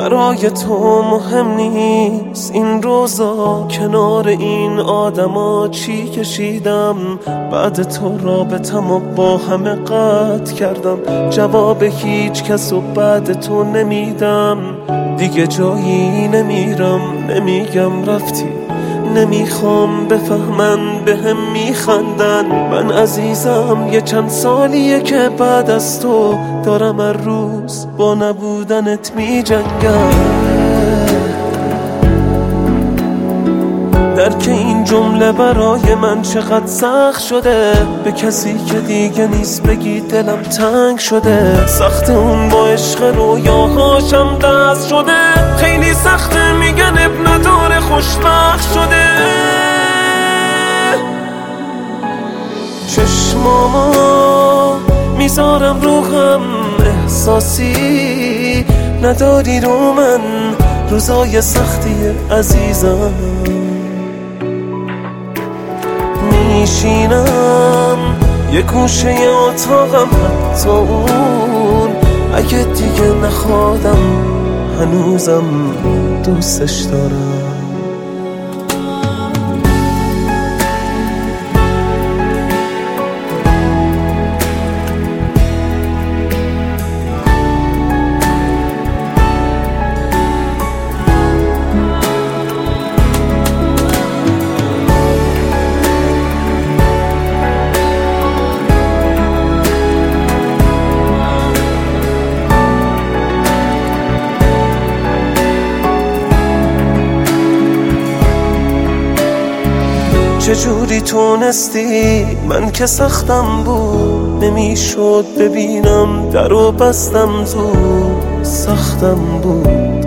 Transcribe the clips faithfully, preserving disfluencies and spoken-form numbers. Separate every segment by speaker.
Speaker 1: برای تو مهم نیست این روزا، کنار این آدما چی کشیدم. بعد تو رابطمو با همه قطع کردم، جواب هیچ کس و بعد تو نمیدم. دیگه جایی نمیرم، نمیگم رفتی، نمیخوام بفهمن به هم میخندن. من عزیزم یه چند سالیه که بعد از تو دارم هر روز با نبودنت میجنگم. درک این جمله برای من چقدر سخت شده، به کسی که دیگه نیست بگی دلم تنگ شده. سخت اون با عشق رویاهاشم دست شده، خیلی سخته میگن اب نداره خوشبخت شده. چشمامو میذارم رو هم، احساسی نداری رو من، روزای سختی عزیزم. میشینم یه گوشه اتاقم، حتی اون اگه دیگه نخوادم هنوزم دوستش دارم. چجوری تونستی؟ من که سختم بود، نمیشد ببینم درو بستم زود. سختم بود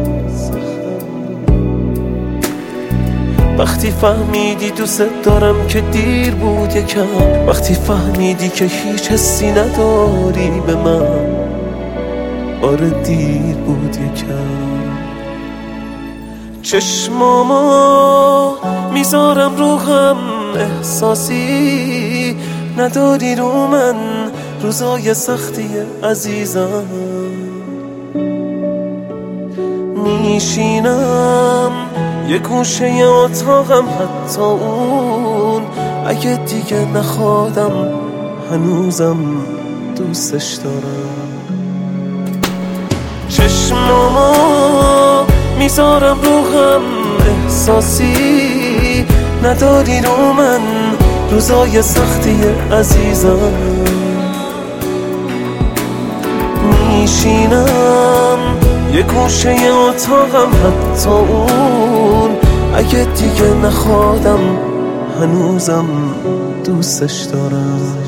Speaker 1: وقتی فهمیدی دوست دارم که دیر بود یکم، وقتی فهمیدی که هیچ حسی نداری به من. آره دیر بود یکم. چشمامو میذارم رو هم، احساسی نداری رو من، روزای سختی عزیزم. میشینم یه گوشه اتاقم، حتی اون اگه دیگه نخوادم هنوزم دوستش دارم. چشمامو میذارم رو هم، احساسی نداری رو من، روزای سختی عزیزم. میشینم یه گوشه اتاقم، حتی اون اگه دیگه نخوادم هنوزم دوستش دارم.